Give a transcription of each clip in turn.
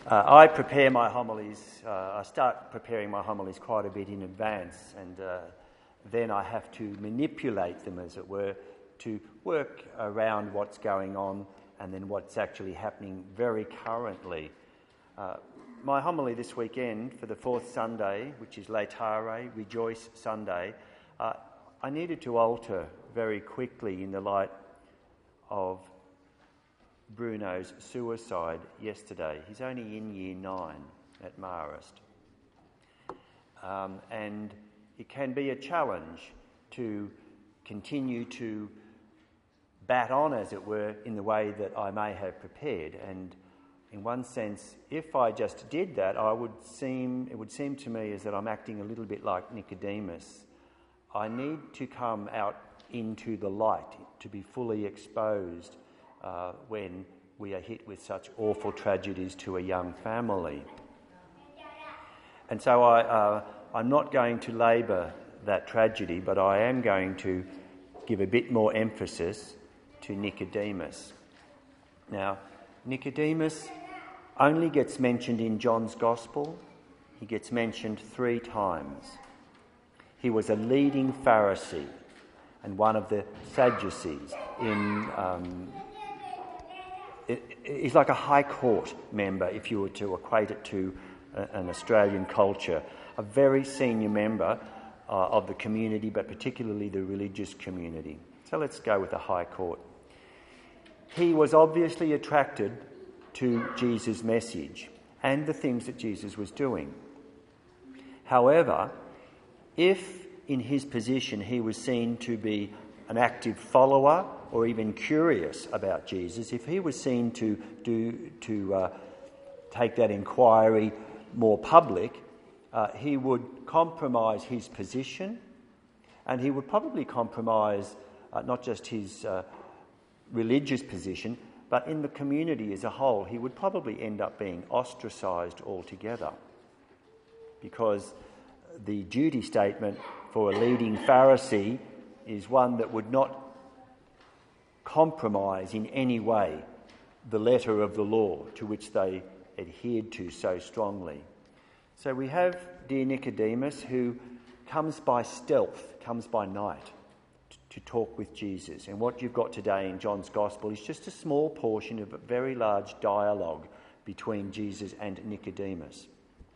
I prepare my homilies, I start preparing my homilies quite a bit in advance, and then I have to manipulate them, as it were, to work around what's going on and then what's actually happening very currently. My homily this weekend for the fourth Sunday, which is Laetare, Rejoice Sunday, I needed to alter very quickly in the light of Bruno's suicide yesterday. He's only in Year 9 at Marist. And it can be a challenge to continue to bat on, as it were, in the way that I may have prepared. And in one sense, if I just did that, it would seem to me as that I'm acting a little bit like Nicodemus. I need to come out into the light, to be fully exposed when we are hit with such awful tragedies to a young family. And so I'm not going to labour that tragedy, but I am going to give a bit more emphasis to Nicodemus. Now, Nicodemus only gets mentioned in John's Gospel. He gets mentioned 3 times. He was a leading Pharisee and one of the Sadducees. He's like a High Court member, if you were to equate it to an Australian culture. A very senior member of the community, but particularly the religious community. So let's go with the High Court. He was obviously attracted to Jesus' message and the things that Jesus was doing. However, if in his position he was seen to be an active follower or even curious about Jesus, if he was seen to take that inquiry more public, he would compromise his position, and he would probably compromise not just his religious position, but in the community as a whole. He would probably end up being ostracised altogether, because the duty statement for a leading Pharisee is one that would not compromise in any way the letter of the law to which they adhered to so strongly. So we have dear Nicodemus, who comes by stealth, comes by night to talk with Jesus. And what you've got today in John's Gospel is just a small portion of a very large dialogue between Jesus and Nicodemus.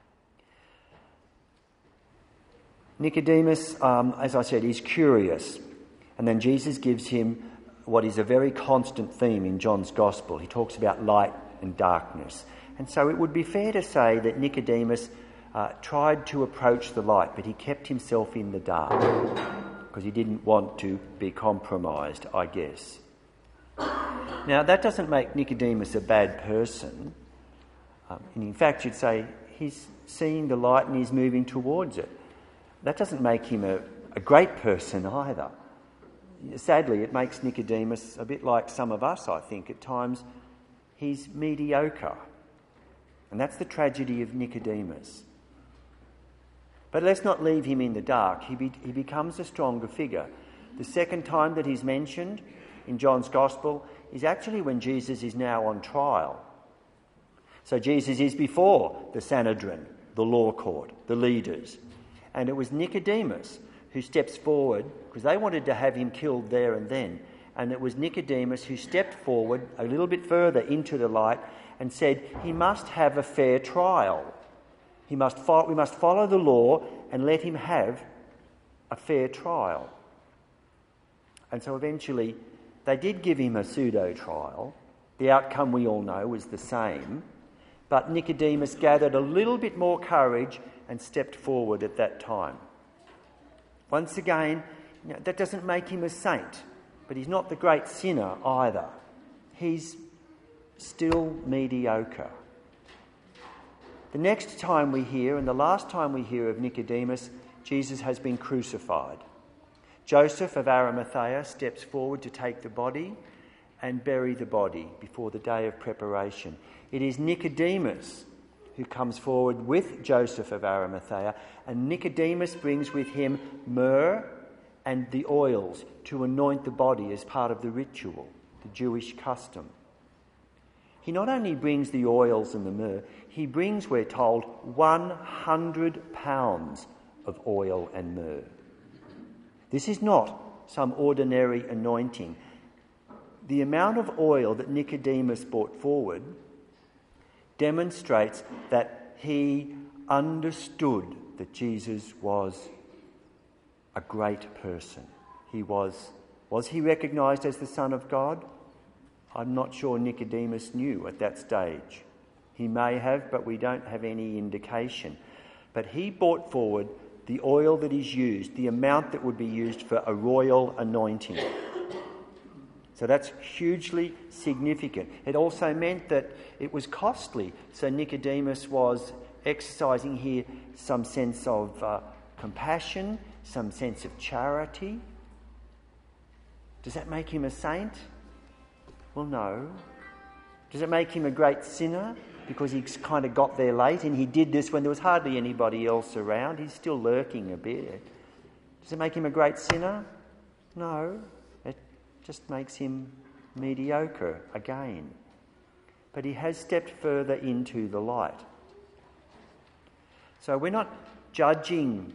Nicodemus, as I said, is curious. And then Jesus gives him what is a very constant theme in John's Gospel. He talks about light and darkness. And so it would be fair to say that Nicodemus tried to approach the light, but he kept himself in the dark because he didn't want to be compromised, I guess. Now, that doesn't make Nicodemus a bad person. And in fact, you'd say he's seeing the light and he's moving towards it. That doesn't make him a great person either. Sadly, it makes Nicodemus a bit like some of us, I think. At times, he's mediocre. And that's the tragedy of Nicodemus. But let's not leave him in the dark. He becomes a stronger figure. The second time that he's mentioned in John's Gospel is actually when Jesus is now on trial. So Jesus is before the Sanhedrin, the law court, the leaders. And it was Nicodemus who steps forward, because they wanted to have him killed there and then. And it was Nicodemus who stepped forward a little bit further into the light and said he must have a fair trial. We must follow the law and let him have a fair trial. And so eventually they did give him a pseudo-trial. The outcome, we all know, was the same. But Nicodemus gathered a little bit more courage and stepped forward at that time. Once again, that doesn't make him a saint, but he's not the great sinner either. He's still mediocre. The next time we hear, and the last time we hear of Nicodemus, Jesus has been crucified. Joseph of Arimathea steps forward to take the body and bury the body before the day of preparation. It is Nicodemus who comes forward with Joseph of Arimathea, and Nicodemus brings with him myrrh and the oils to anoint the body as part of the ritual, the Jewish custom. he not only brings the oils and the myrrh, he brings, we're told, 100 pounds of oil and myrrh. This is not some ordinary anointing. The amount of oil that Nicodemus brought forward demonstrates that he understood that Jesus was a great person. Was he recognised as the Son of God? I'm not sure Nicodemus knew at that stage. He may have, but we don't have any indication. But he brought forward the oil that is used, the amount that would be used for a royal anointing. So that's hugely significant. It also meant that it was costly. So Nicodemus was exercising here some sense of compassion, some sense of charity. Does that make him a saint? Well, no. Does it make him a great sinner because he's kind of got there late and he did this when there was hardly anybody else around? He's still lurking a bit. Does it make him a great sinner? No. It just makes him mediocre again. But he has stepped further into the light. So we're not judging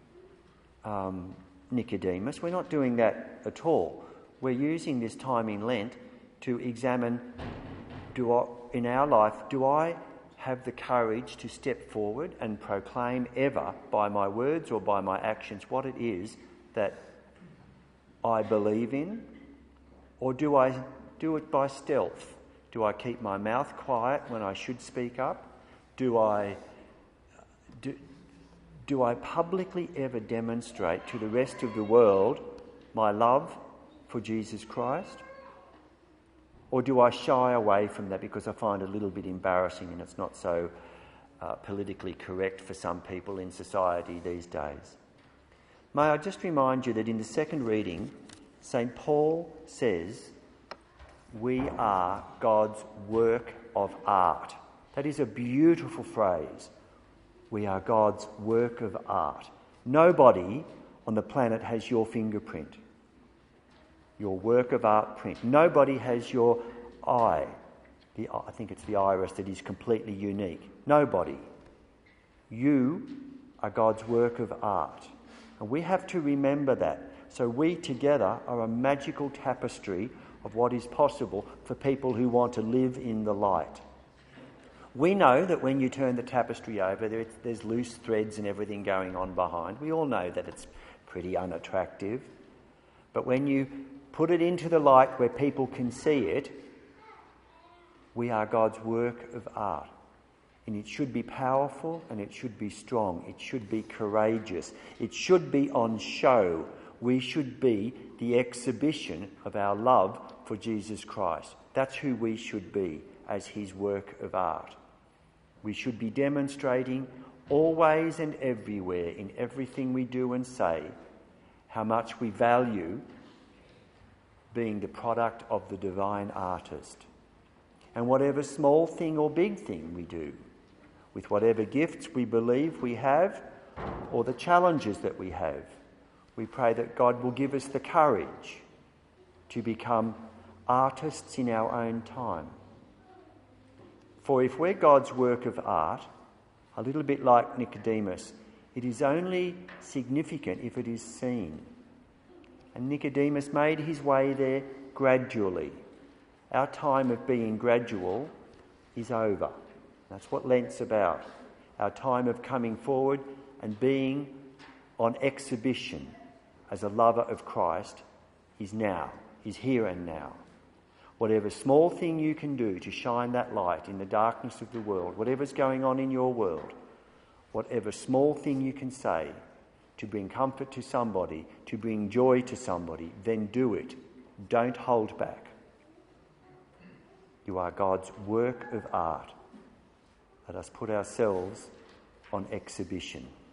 Nicodemus. We're not doing that at all. We're using this time in Lent to examine, in our life, do I have the courage to step forward and proclaim ever, by my words or by my actions, what it is that I believe in? Or do I do it by stealth? Do I keep my mouth quiet when I should speak up? Do I publicly ever demonstrate to the rest of the world my love for Jesus Christ? Or do I shy away from that because I find it a little bit embarrassing and it's not so politically correct for some people in society these days? May I just remind you that in the second reading, St. Paul says, we are God's work of art. That is a beautiful phrase. We are God's work of art. Nobody on the planet has your fingerprint, your work of art print. Nobody has your eye. I think it's the iris that is completely unique. Nobody. You are God's work of art. And we have to remember that. So we together are a magical tapestry of what is possible for people who want to live in the light. We know that when you turn the tapestry over, there's loose threads and everything going on behind. We all know that it's pretty unattractive. But when you put it into the light where people can see it, we are God's work of art. And it should be powerful and it should be strong. It should be courageous. It should be on show. We should be the exhibition of our love for Jesus Christ. That's who we should be as his work of art. We should be demonstrating always and everywhere in everything we do and say how much we value being the product of the divine artist. And whatever small thing or big thing we do, with whatever gifts we believe we have or the challenges that we have, we pray that God will give us the courage to become artists in our own time. For if we're God's work of art, a little bit like Nicodemus, it is only significant if it is seen. And Nicodemus made his way there gradually. Our time of being gradual is over. That's what Lent's about. Our time of coming forward and being on exhibition as a lover of Christ is now, is here and now. Whatever small thing you can do to shine that light in the darkness of the world, whatever's going on in your world, whatever small thing you can say to bring comfort to somebody, to bring joy to somebody, then do it. Don't hold back. You are God's work of art. Let us put ourselves on exhibition.